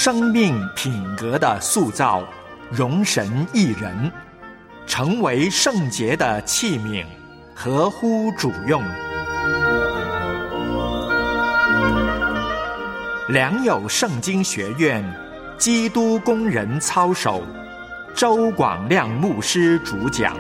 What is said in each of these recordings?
生命品格的塑造，容神一人，成为圣洁的器皿，合乎主用。良友圣经学院基督工人操守，周广亮牧师主讲。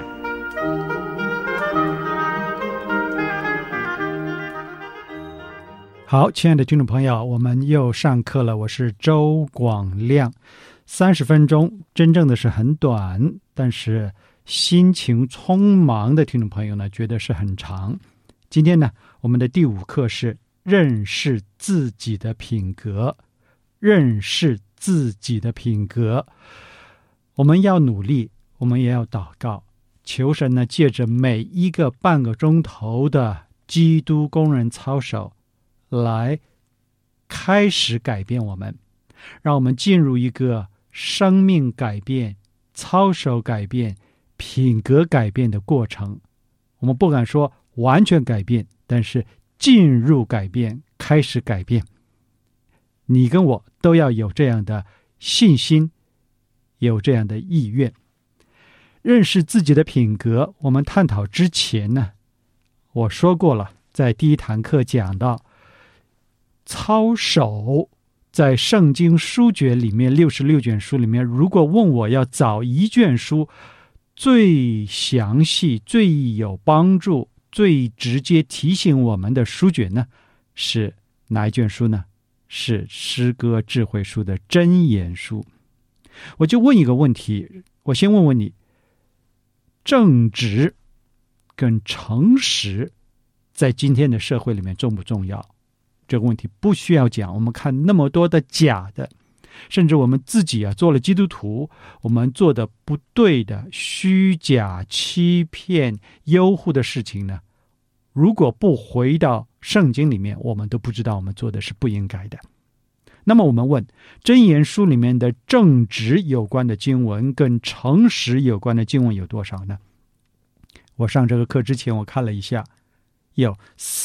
好，亲爱的听众朋友，我们又上课了。我是周广亮。30分钟真正的是很短，但是心情匆忙的听众朋友呢，觉得是很长。今天呢，我们的第5课是认识自己的品格。认识自己的品格，我们要努力，我们也要祷告，求神呢，借着每一个半个钟头的基督工人操守来开始改变我们，让我们进入一个生命改变、操守改变、品格改变的过程。我们不敢说完全改变，但是进入改变，开始改变。你跟我都要有这样的信心，有这样的意愿。认识自己的品格，我们探讨之前呢，我说过了，在第1堂课讲到操守，在圣经书卷里面66卷书里面，如果问我要找一卷书最详细、最有帮助、最直接提醒我们的书卷呢，是哪一卷书呢？是诗歌智慧书的箴言书。我就问一个问题，我先问问你，正直跟诚实在今天的社会里面重不重要？这个问题不需要讲，我们看那么多的假的，甚至我们自己做了基督徒，我们做的不对的、虚假、欺骗、诱惑的事情呢，如果不回到圣经里面，我们都不知道我们做的是不应该的。那么我们问，箴言书里面的正直有关的经文跟诚实有关的经文有多少呢？我上这个课之前我看了一下，有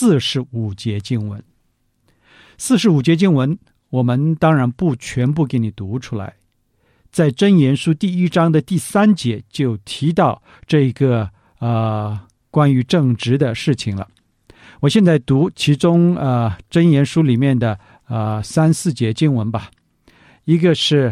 45节经文。45节经文我们当然不全部给你读出来，在箴言书第1章的第3节就提到这个关于正直的事情了。我现在读其中箴言书里面的3、4节经文吧。一个是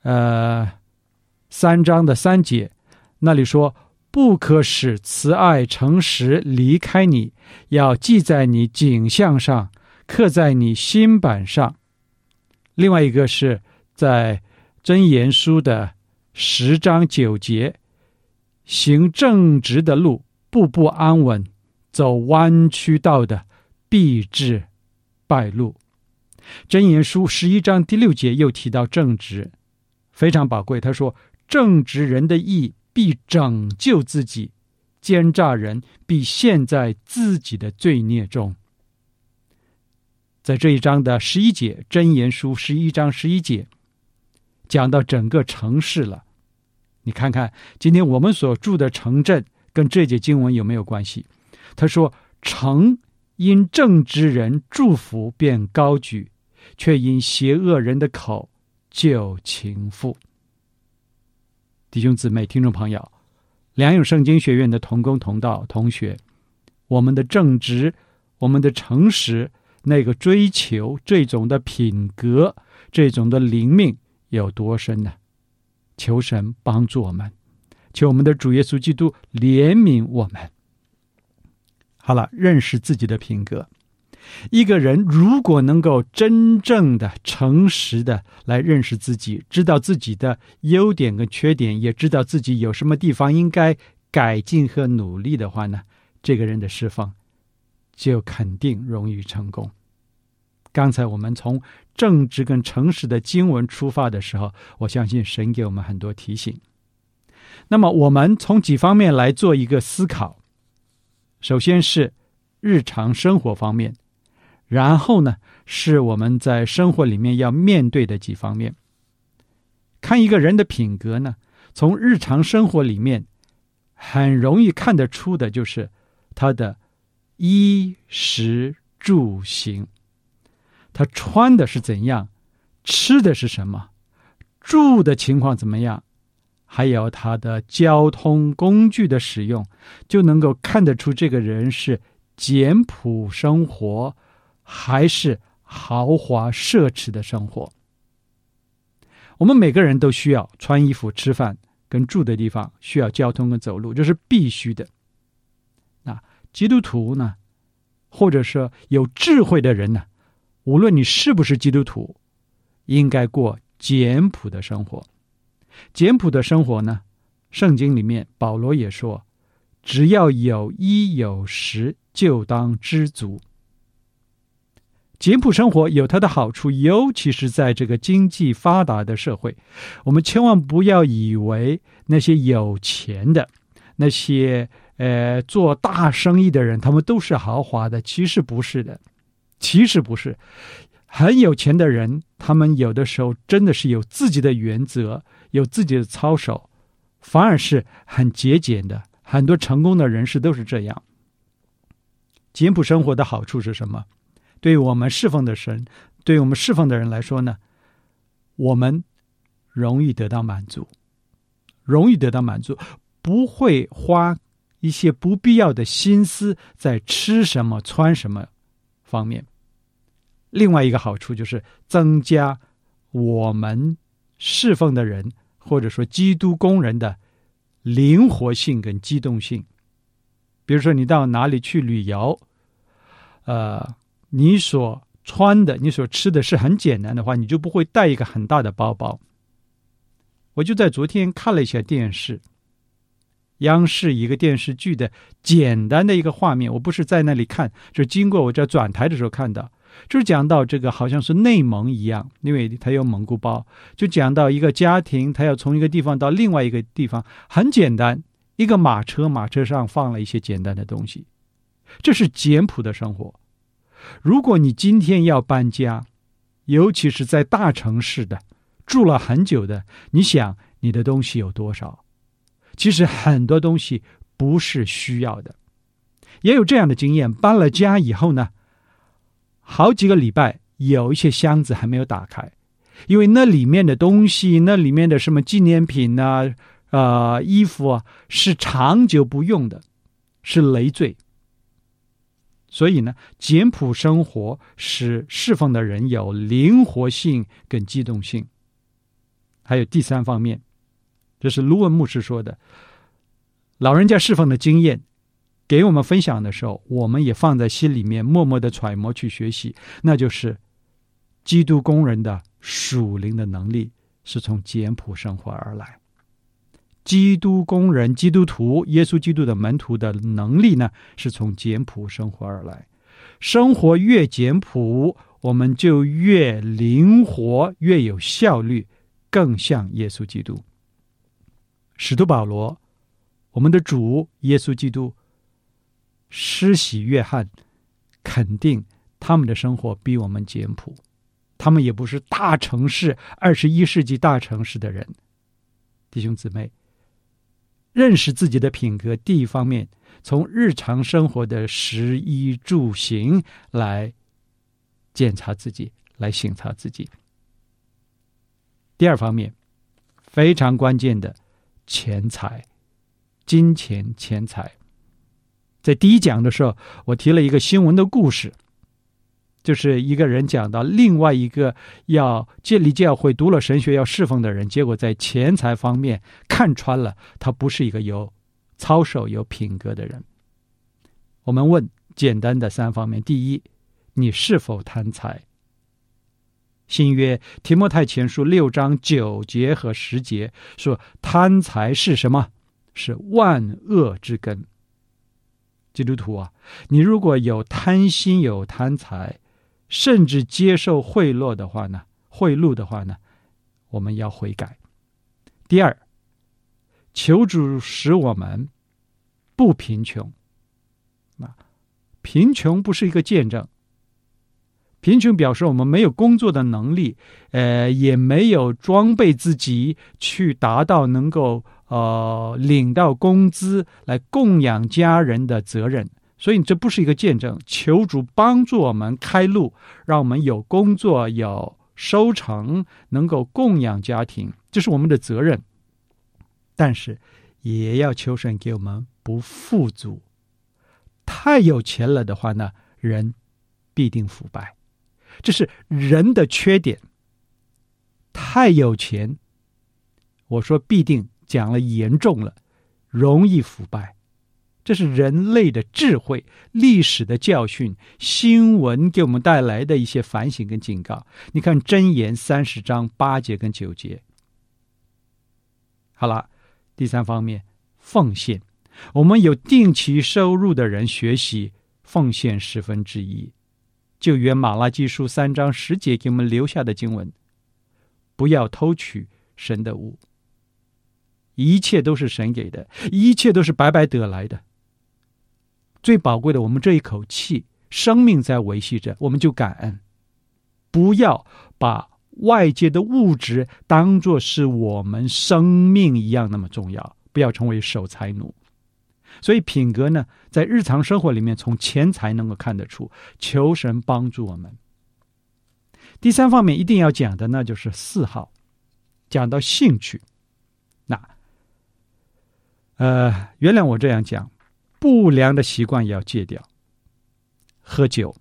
3章的3节，那里说，不可使慈爱诚实离开你，要记在你颈项上，刻在你心板上。另外一个是在箴言书的10章9节，行正直的路，步步安稳，走弯曲道的，必致败路。箴言书11章第6节又提到正直，非常宝贵。他说，正直人的义必拯救自己，奸诈人必陷在自己的罪孽中。在这一章的11节，箴言书11章11节讲到整个城市了。你看看今天我们所住的城镇跟这节经文有没有关系？他说，城因正直人祝福便高举，却因邪恶人的口就倾覆。弟兄姊妹、听众朋友，良友圣经学院的同工同道同学，我们的正直，我们的诚实，那个追求，这种的品格，这种的灵命有多深呢？求神帮助我们，求我们的主耶稣基督怜悯我们。好了，认识自己的品格。一个人如果能够真正的诚实的来认识自己，知道自己的优点跟缺点，也知道自己有什么地方应该改进和努力的话呢，这个人的释放就肯定容易成功。刚才我们从正直跟诚实的经文出发的时候，我相信神给我们很多提醒。那么我们从几方面来做一个思考。首先是日常生活方面，然后呢是我们在生活里面要面对的几方面。看一个人的品格呢，从日常生活里面很容易看得出的就是他的衣食住行，他穿的是怎样，吃的是什么， 住的情况怎么样，还有他的交通工具的使用，就能够看得出这个人是简朴生活还是豪华奢侈的生活。我们每个人都需要穿衣服、吃饭跟住的地方，需要交通跟走路，这是必须的。那基督徒呢，或者是有智慧的人呢，无论你是不是基督徒，应该过简朴的生活。简朴的生活呢，圣经里面保罗也说，只要有衣有食，就当知足。简朴生活有它的好处，尤其是在这个经济发达的社会，我们千万不要以为那些有钱的，那些做大生意的人，他们都是豪华的，其实不是的，其实不是。很有钱的人，他们有的时候真的是有自己的原则，有自己的操守，反而是很节俭的。很多成功的人士都是这样。简朴生活的好处是什么？对于我们侍奉的神，对于我们侍奉的人来说呢，我们容易得到满足，容易得到满足，不会花一些不必要的心思在吃什么穿什么方面。另外一个好处就是增加我们侍奉的人，或者说基督工人的灵活性跟机动性。比如说你到哪里去旅游，你所穿的、你所吃的是很简单的话，你就不会带一个很大的包包。我就在昨天看了一下电视，央视一个电视剧的简单的一个画面，我不是在那里看，是经过我这转台的时候看到，就是讲到这个好像是内蒙一样，因为它有蒙古包，就讲到一个家庭，他要从一个地方到另外一个地方，很简单，一个马车，马车上放了一些简单的东西，这是简朴的生活。如果你今天要搬家，尤其是在大城市的，住了很久的，你想你的东西有多少？其实很多东西不是需要的。也有这样的经验，搬了家以后呢，好几个礼拜有一些箱子还没有打开，因为那里面的东西，那里面的什么纪念品啊、衣服啊，是长久不用的，是累赘。所以呢，简朴生活使侍奉的人有灵活性跟机动性。还有第三方面，这是卢文牧师说的，老人家侍奉的经验给我们分享的时候，我们也放在心里面，默默的揣摩去学习，那就是基督工人的属灵的能力是从简朴生活而来。基督工人、基督徒、耶稣基督的门徒的能力呢，是从简朴生活而来。生活越简朴，我们就越灵活，越有效率，更像耶稣基督。使徒保罗，我们的主耶稣基督，施洗约翰，肯定他们的生活比我们简朴，他们也不是大城市21世纪大城市的人。弟兄姊妹，认识自己的品格，第一方面从日常生活的食衣住行来检查自己，来省察自己。第二方面非常关键的钱财，金钱钱财。在第一讲的时候，我提了一个新闻的故事，就是一个人讲到另外一个要建立教会、读了神学要侍奉的人，结果在钱财方面看穿了他不是一个有操守、有品格的人。我们问简单的三方面：第一，你是否贪财？新约提摩太前书6章9节和10节说，贪财是什么？是万恶之根。基督徒啊，你如果有贪心、有贪财，甚至接受贿赂的话呢，我们要悔改。第二，求主使我们不贫穷。贫穷不是一个见证，贫穷表示我们没有工作的能力，也没有装备自己去达到能够领到工资来供养家人的责任，所以这不是一个见证。求主帮助我们开路，让我们有工作、有收成，能够供养家庭，这是我们的责任。但是也要求神给我们不富足。太有钱了的话呢，人必定腐败，这是人的缺点。太有钱，我说必定讲了严重了，容易腐败。这是人类的智慧，历史的教训，新闻给我们带来的一些反省跟警告。你看箴言30章8节跟9节。好了，第三方面，奉献。我们有定期收入的人学习奉献1/10。旧约马拉基书3章10节给我们留下的经文，不要偷取神的物，一切都是神给的，一切都是白白得来的。最宝贵的，我们这一口气，生命在维系着，我们就感恩。不要把外界的物质当作是我们生命一样那么重要，不要成为守财奴。所以品格呢，在日常生活里面从钱财能够看得出，求神帮助我们。第三方面一定要讲的，那就是4号，讲到兴趣。那原谅我这样讲，不良的习惯也要戒掉。喝酒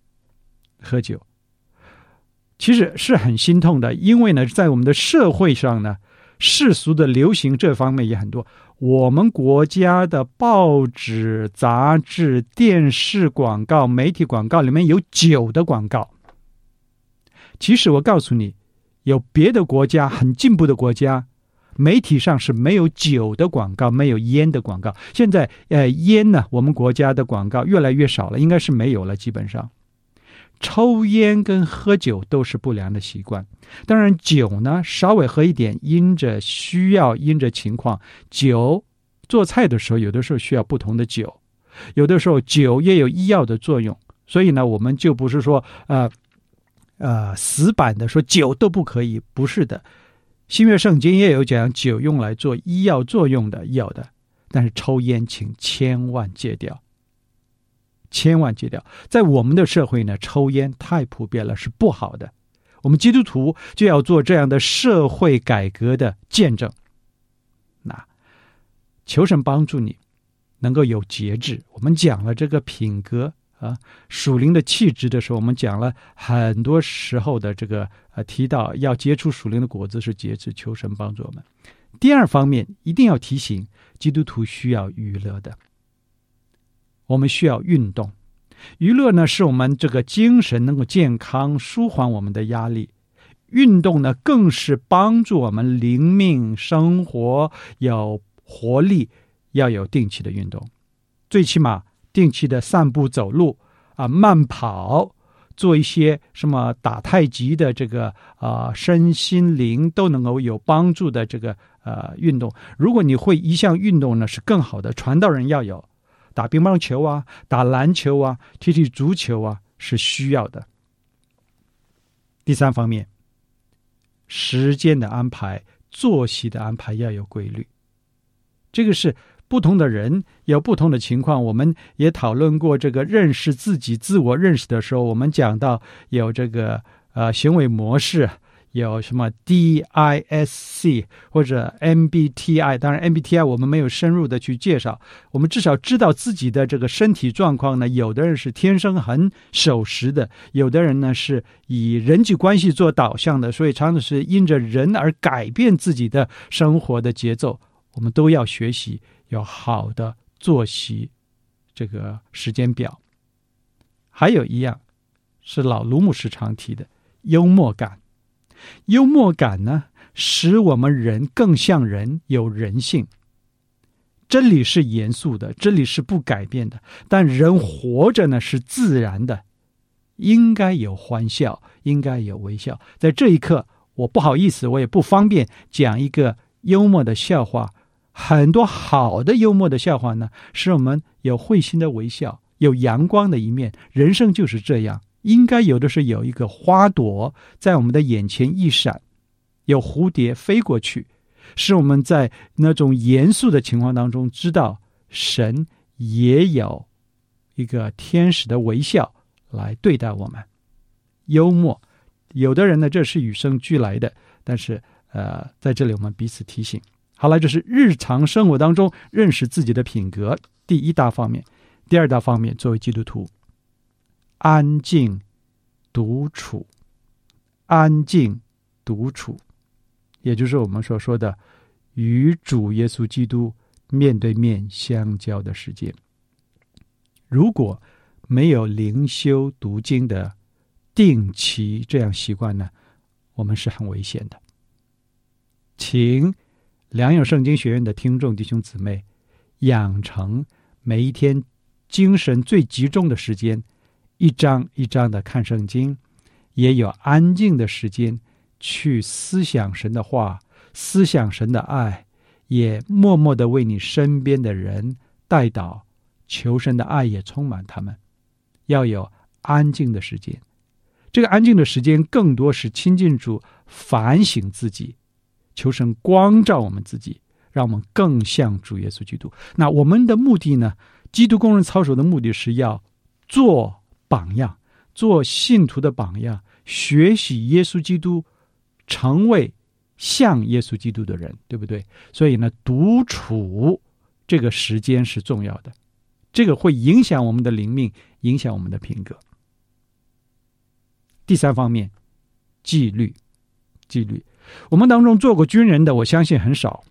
其实是很心痛的，因为呢，在我们的社会上呢，世俗的流行这方面也很多。我们国家的报纸、杂志、电视广告、媒体广告里面有酒的广告。其实我告诉你，有别的国家很进步的国家，媒体上是没有酒的广告，没有烟的广告。现在烟呢，我们国家的广告越来越少了，应该是没有了，基本上。抽烟跟喝酒都是不良的习惯。当然酒呢，稍微喝一点，因着需要，因着情况。酒做菜的时候，有的时候需要不同的酒，有的时候酒也有医药的作用。所以呢，我们就不是说死板的说酒都不可以，不是的。新约圣经也有讲酒用来做医药作用的，有的。但是抽烟请千万戒掉，千万戒掉。在我们的社会呢，抽烟太普遍了，是不好的。我们基督徒就要做这样的社会改革的见证。那求神帮助你能够有节制。我们讲了这个品格属灵的气质的时候，我们讲了很多时候的这个提到要结出属灵的果子是节制，求神帮助我们。第二方面一定要提醒，基督徒需要娱乐的。我们需要运动，娱乐呢是我们这个精神能够健康，舒缓我们的压力。运动呢更是帮助我们灵命生活有活力，要有定期的运动，最起码定期的散步走路慢跑，做一些什么打太极的这个身心灵都能够有帮助的这个运动。如果你会一项运动呢，是更好的。传道人要有，打乒乓球打篮球踢足球是需要的。第三方面，时间的安排，作息的安排要有规律。这个是不同的人有不同的情况。我们也讨论过这个认识自己、自我认识的时候，我们讲到有这个行为模式，有什么 DISC 或者 MBTI。 当然 MBTI 我们没有深入的去介绍，我们至少知道自己的这个身体状况呢。有的人是天生很守时的，有的人呢是以人际关系做导向的，所以常常是因着人而改变自己的生活的节奏。我们都要学习有好的作息这个时间表。还有一样是老卢牧师常提的，幽默感。幽默感呢，使我们人更像人，有人性。真理是严肃的，真理是不改变的，但人活着呢是自然的，应该有欢笑，应该有微笑。在这一刻，我不好意思，我也不方便讲一个幽默的笑话。很多好的幽默的笑话呢，使我们有会心的微笑，有阳光的一面。人生就是这样，应该有的是有一个花朵在我们的眼前一闪，有蝴蝶飞过去，使我们在那种严肃的情况当中知道神也有一个天使的微笑来对待我们。幽默有的人呢，这是与生俱来的，但是在这里我们彼此提醒。好了，这是日常生活当中认识自己的品格第一大方面。第二大方面，作为基督徒，安静独处，安静独处，也就是我们所说的与主耶稣基督面对面相交的时间。如果没有灵修读经的定期这样习惯呢，我们是很危险的。请良友圣经学院的听众弟兄姊妹养成每一天精神最集中的时间，一章一章的看圣经，也有安静的时间去思想神的话，思想神的爱，也默默的为你身边的人代祷，求神的爱也充满他们。要有安静的时间，这个安静的时间更多是亲近主，反省自己，求神光照我们自己，让我们更像主耶稣基督。那我们的目的呢，基督工人操守的目的是要做榜样，做信徒的榜样，学习耶稣基督，成为像耶稣基督的人，对不对？所以呢，独处这个时间是重要的，这个会影响我们的灵命，影响我们的品格。第三方面，纪律。我们当中做过军人的，我相信很少，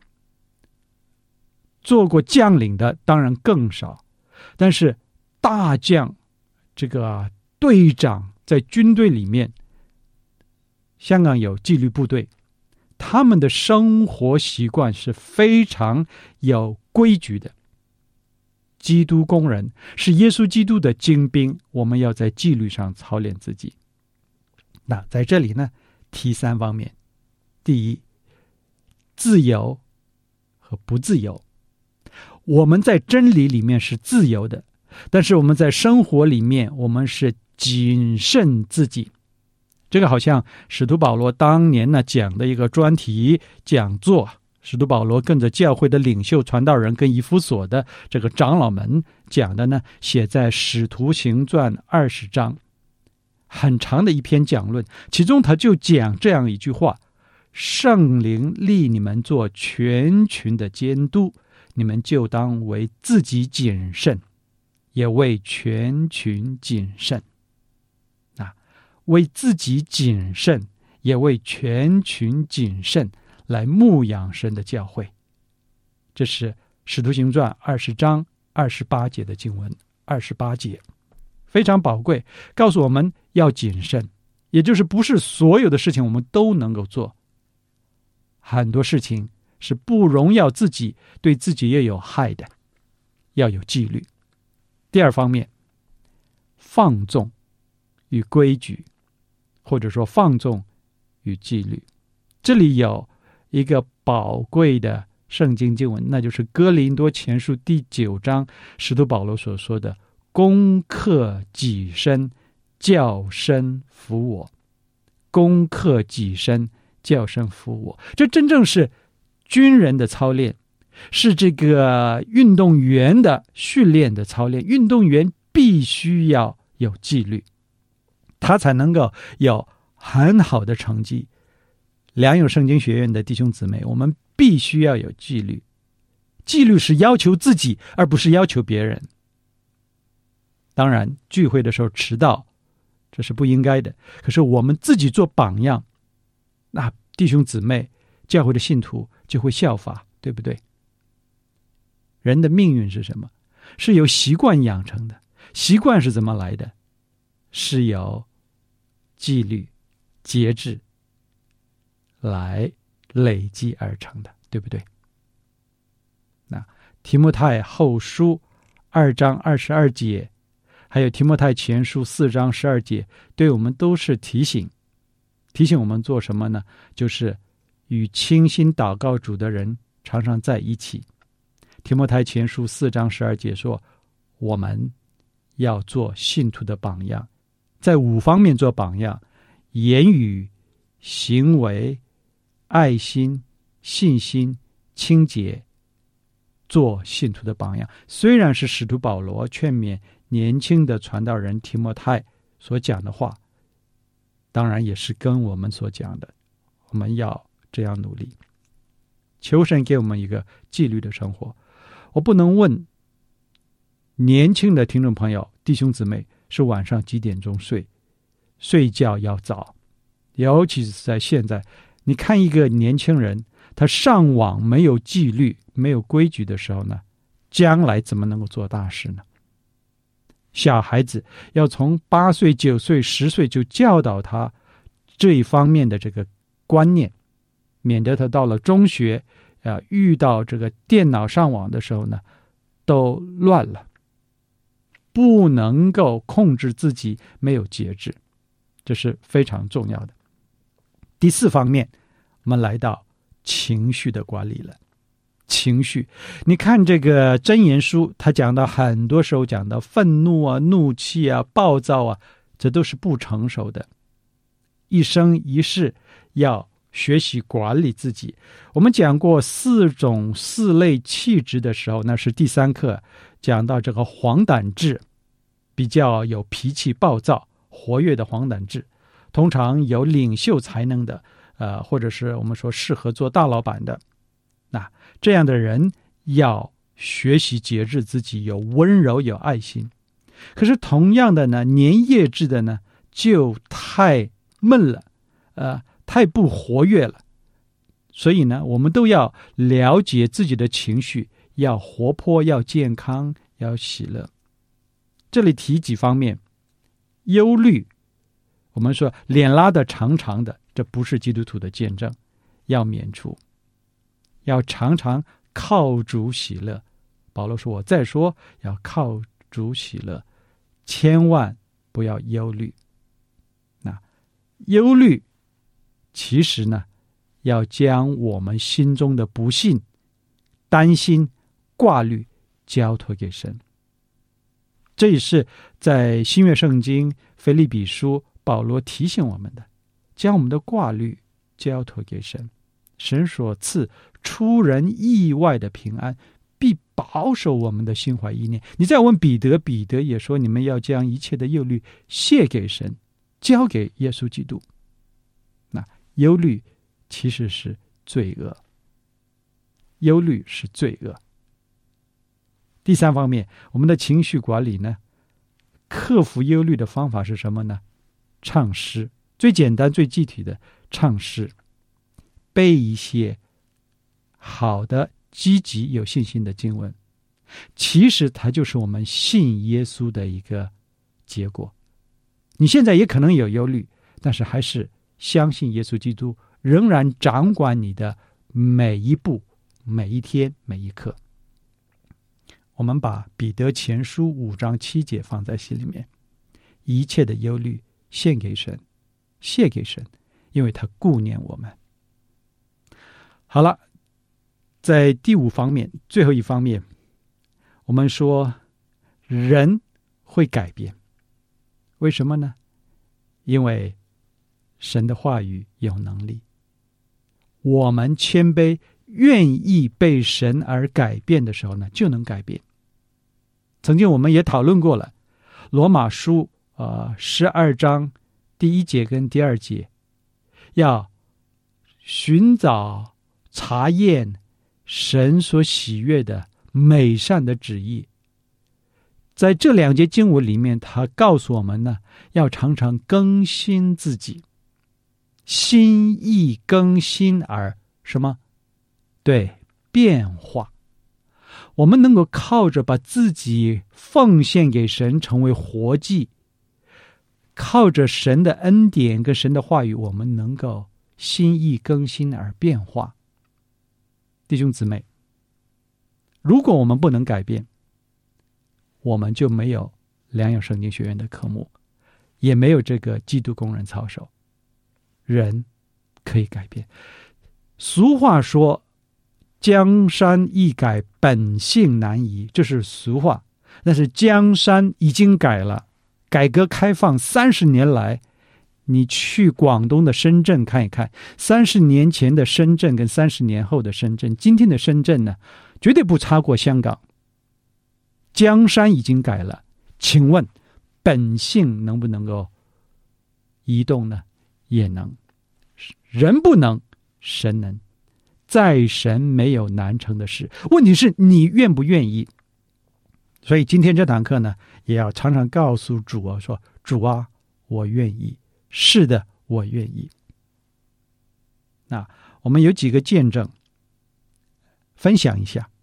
做过将领的当然更少，但是大将这个队长在军队里面，香港有纪律部队，他们的生活习惯是非常有规矩的。基督工人是耶稣基督的精兵，我们要在纪律上操练自己。那在这里呢，提三方面。第一，自由和不自由。我们在真理里面是自由的，但是我们在生活里面，我们是谨慎自己。这个好像使徒保罗当年呢讲的一个专题讲座，使徒保罗跟着教会的领袖传道人跟以弗所的这个长老们讲的呢，写在使徒行传20章，很长的一篇讲论，其中他就讲这样一句话：圣灵立你们做全群的监督，你们就当为自己谨慎，也为全群谨慎。为自己谨慎，也为全群谨慎，来牧养神的教会。这是使徒行传20章28节的经文，28节非常宝贵，告诉我们要谨慎，也就是不是所有的事情我们都能够做，很多事情是不荣耀自己，对自己也有害的，要有纪律。第二方面，放纵与规矩，或者说放纵与纪律。这里有一个宝贵的圣经经文，那就是哥林多前书第9章使徒保罗所说的：攻克己身，叫身服我。攻克己身，叫身服我。这真正是军人的操练，是这个运动员的训练的操练。运动员必须要有纪律，他才能够有很好的成绩。良友圣经学院的弟兄姊妹，我们必须要有纪律。纪律是要求自己，而不是要求别人。当然，聚会的时候迟到，这是不应该的。可是我们自己做榜样，那弟兄姊妹、教会的信徒就会效法，对不对？人的命运是什么？是由习惯养成的。习惯是怎么来的？是由纪律、节制来累积而成的，对不对？那提摩太后书2章22节，还有提摩太前书4章12节，对我们都是提醒我们做什么呢？就是与倾心祷告主的人常常在一起。提摩太前书4章12节说，我们要做信徒的榜样，在5方面做榜样：言语、行为、爱心、信心、清洁，做信徒的榜样。虽然是使徒保罗劝勉年轻的传道人提摩太所讲的话， 当然也是跟我们所讲的，我们要这样努力，求神给我们一个纪律的生活。我不能问年轻的听众朋友弟兄姊妹是晚上几点钟睡觉要早，尤其是在现在，你看一个年轻人他上网没有纪律没有规矩的时候呢，将来怎么能够做大事呢？小孩子要从8岁9岁10岁就教导他这一方面的这个观念，免得他到了中学遇到这个电脑上网的时候呢都乱了，不能够控制自己，没有节制，这是非常重要的。第4方面，我们来到情绪的管理了。情绪，你看这个箴言书，他讲到很多时候讲到愤怒啊、怒气啊、暴躁啊，这都是不成熟的。一生一世要学习管理自己。我们讲过4类气质的时候，那是第3课讲到这个黄胆质，比较有脾气暴躁活跃的黄胆质，通常有领袖才能的或者是我们说适合做大老板的，那这样的人要学习节制自己，有温柔有爱心。可是同样的呢，粘液质的呢就太闷了，太不活跃了。所以呢，我们都要了解自己的情绪，要活泼，要健康，要喜乐。这里提几方面，忧虑，我们说脸拉得长长的，这不是基督徒的见证，要免除。要常常靠主喜乐，保罗说，我再说要靠主喜乐，千万不要忧虑。那忧虑其实呢，要将我们心中的不信、担心、挂虑交托给神。这也是在新约圣经腓立比书保罗提醒我们的，将我们的挂虑交托给神，神所赐出人意外的平安，必保守我们的心怀意念。你再问彼得，彼得也说，你们要将一切的忧虑卸给神，交给耶稣基督。那忧虑其实是罪恶，忧虑是罪恶。第3方面，我们的情绪管理呢，克服忧虑的方法是什么呢？唱诗，最简单最具体的唱诗，背一些好的积极有信心的经文，其实它就是我们信耶稣的一个结果。你现在也可能有忧虑，但是还是相信耶稣基督仍然掌管你的每一步、每一天、每一刻。我们把彼得前书5章7节放在心里面，一切的忧虑献给神，谢给神，因为他顾念我们。好了，在第5方面，最后一方面，我们说人会改变，为什么呢？因为神的话语有能力，我们谦卑愿意被神而改变的时候呢，就能改变。曾经我们也讨论过了，罗马书12章第1节跟第2节，要寻找查验神所喜悦的美善的旨意。在这2节经文里面，他告诉我们呢，要常常更新自己，心意更新而什么？对，变化。我们能够靠着把自己奉献给神，成为活祭，靠着神的恩典跟神的话语，我们能够心意更新而变化。弟兄姊妹，如果我们不能改变，我们就没有良友圣经学院的科目，也没有这个基督工人操守。人可以改变。俗话说，江山易改，本性难移，这是俗话。但是江山已经改了，改革开放30年来，你去广东的深圳看一看，30年前的深圳跟30年后的深圳，今天的深圳呢，绝对不差过香港。江山已经改了，请问本性能不能够移动呢？ 也能。人不能，神能。在神没有难成的事，问题是你愿不愿意。所以今天这堂课呢，也要常常告诉主啊，说主啊，我愿意，是的，我愿意。那我们有几个见证分享一下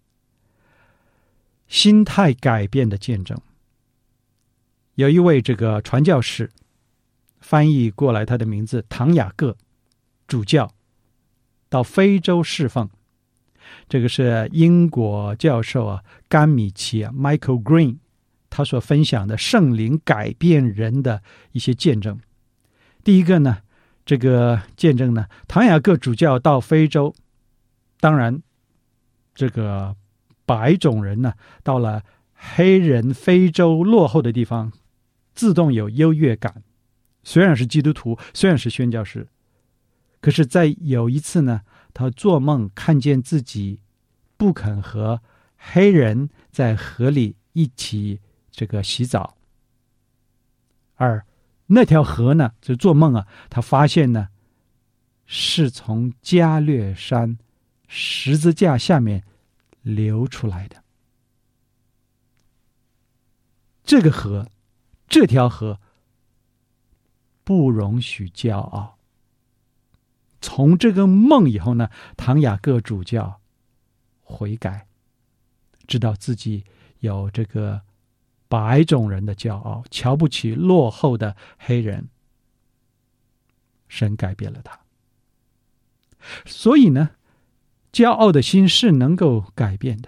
心态改变的见证。有一位这个传教士翻译过来，他的名字唐雅各主教，到非洲侍奉。这个是英国教授啊，甘米奇啊 Michael Green 他所分享的圣灵改变人的一些见证。第一个呢，这个见证呢，唐雅各主教到非洲，当然这个白种人呢，到了黑人非洲落后的地方，自动有优越感。虽然是基督徒，虽然是宣教士，可是在有一次呢，他做梦看见自己不肯和黑人在河里一起这个洗澡，而那条河呢，就做梦啊，他发现呢是从加略山十字架下面流出来的。这个河，这条河不容许骄傲。从这个梦以后呢，唐雅各主教悔改，知道自己有这个白种人的骄傲，瞧不起落后的黑人。神改变了他。所以呢，骄傲的心是能够改变的，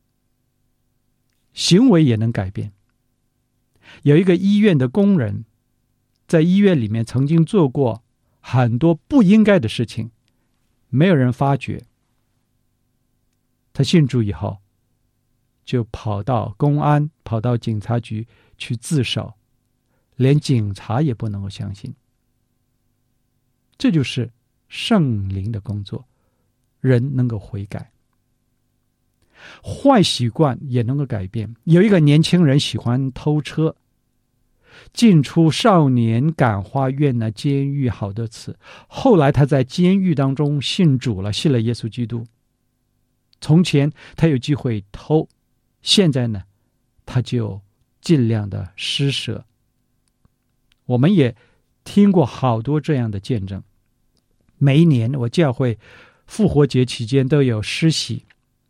行为也能改变。有一个医院的工人，在医院里面曾经做过很多不应该的事情，没有人发觉。他信主以后，就跑到公安，跑到警察局去自首，连警察也不能够相信。这就是圣灵的工作，人能够悔改，坏习惯也能够改变。有一个年轻人喜欢偷车，进出少年感化院呢监狱好多次，后来他在监狱当中信主了，信了耶稣基督。从前他有机会偷，现在呢他就尽量的施舍。我们也听过好多这样的见证。每一年我教会复活节期间都有施洗，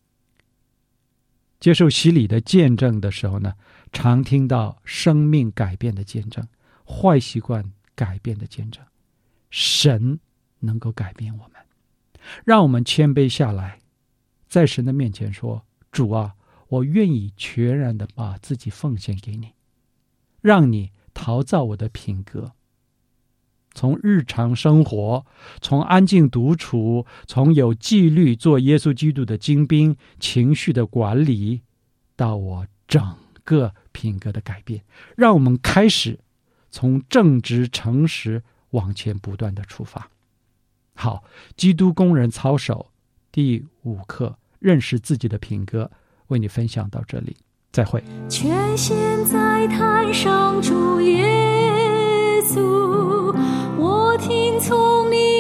接受洗礼的见证的时候呢，常听到生命改变的见证，坏习惯改变的见证。神能够改变我们，让我们谦卑下来，在神的面前说，主啊，我愿意全然的把自己奉献给你，让你陶造我的品格。从日常生活，从安静独处，从有纪律做耶稣基督的精兵，情绪的管理，到我整个品格的改变，让我们开始从正直诚实往前不断的出发。好，基督工人操守第5课，认识自己的品格，为你分享到这里，再会。 全现在坛上主耶稣，我听从你